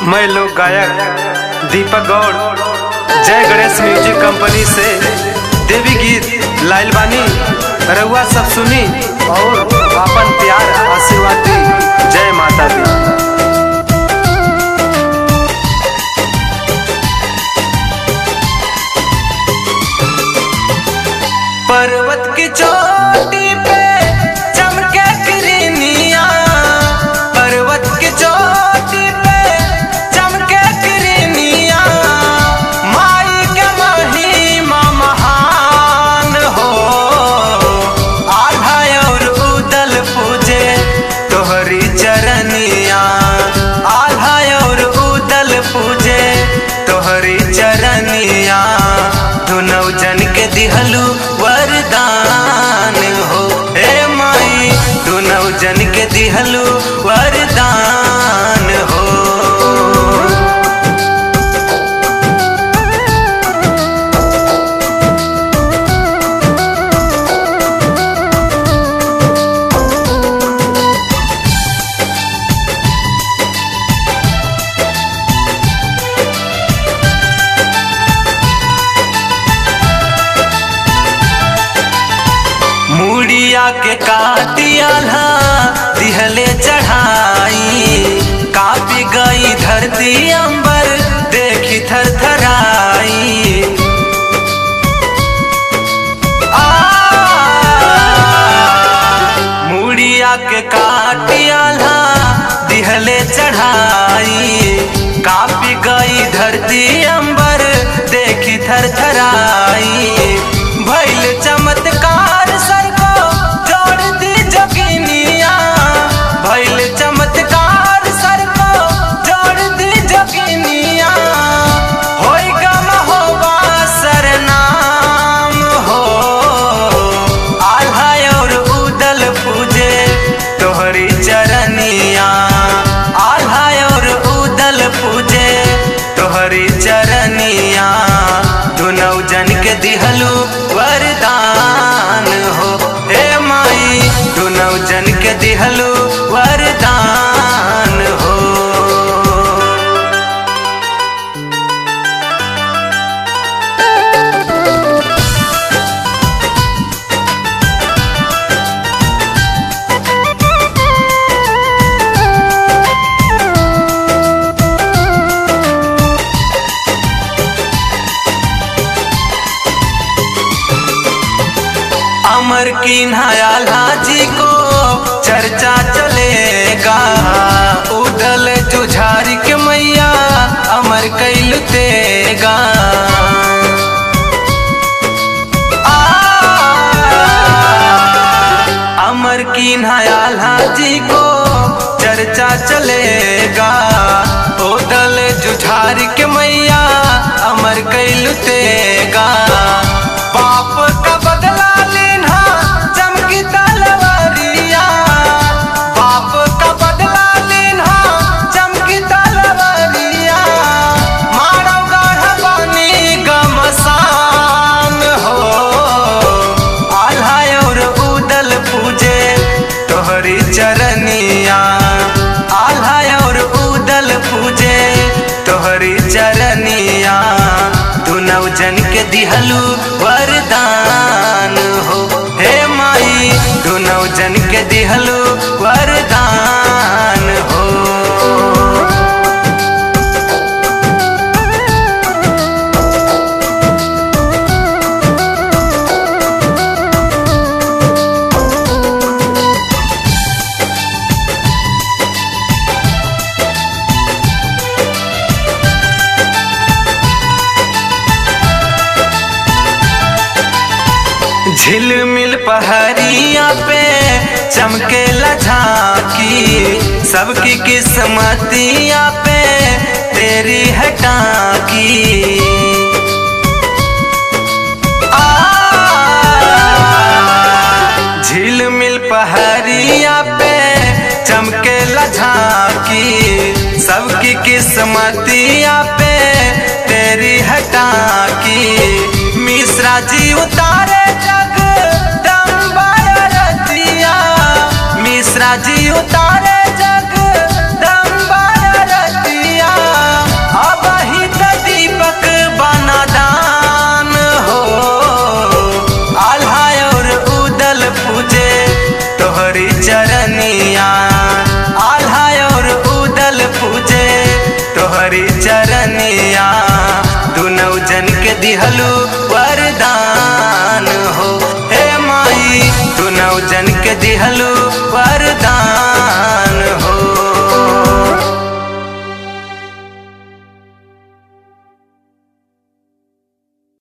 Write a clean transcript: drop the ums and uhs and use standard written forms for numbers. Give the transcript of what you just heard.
मैं लोक गायक दीपक गौड़ जय गणेश म्यूजिक कंपनी से देवी गीत लाइल बानी। रउआ सब सुनी और अपन प्यार आशीर्वाद दी। जय माता दी। पर्वत की चोटी पे चमके किरनिया, पर्वत की चोटी पे चमके किरनिया, माई के महिमा महान हो। आधा और उदल पूजे तोहरी चरनिया, आधा और उदल पूजे तोहरी चरनिया। दुनौ जन के दिहलू वरदान हो, हे माई दुनौ जन के दिहलू वरदान हो। मुड़िया के काटियाला दिहले चढ़ाई, कापी गई धरती अंबर देखी थरथराई। मुड़िया के काटियाला दिहले चढ़ाई, कापी गई धरती अंबर देखी थरथराई। भइल चमत्कार सर को जोड़ दी जोगिनिया, भइल चमत्कार सर को जोड़ दी जोगिनिया। होई गम होवा सरनाम हो, आल्हा और उदल पूजे तोहरी चरनिया, आल्हा और उदल पूजे तोहरी चरनिया। दुनौ जन के दिहलू वरदान हो, हे माई दुनौ जन के दिहलू वरदान हो। अमर किन्हयाला जी को चर्चा चलेगा, उदल जुझारी के मैया अमर कैल देगा। अमर किन्हयाला जी को चर्चा चलेगा, उदल जुझारी के मैया अमर कैल देगा। पाप का बदला चमकी तलवारिया, पाप का बदला लेना चमकी तलवारिया। मारो गाढ़ा पानी गमसान हो, आल्हा और उदल पूजे तोहरी चरनिया, आल्हा और उदल पूजे तोहरी चरनिया। दुनौ जन के दिहलू वरदान हो, हे माई दुनौ जन के दिहलू वरदान हो। झिलमिल पहाड़िया पे चमके झांकी, सबकी किस्मतिया पे तेरी है टांकी। झिलमिल पहाड़िया पे चमके झांकी, सबकी किस्मतिया पे तेरी है टांकी। मिश्रा जी उतारे जगदम्बा रतिया, मिश्रा जी उतारे जगदम्बा रतिया। तोहरी चरनिया दुनौ जन के दिहलू वरदान हो। हे माई दुनौ जन के दिहलू वरदान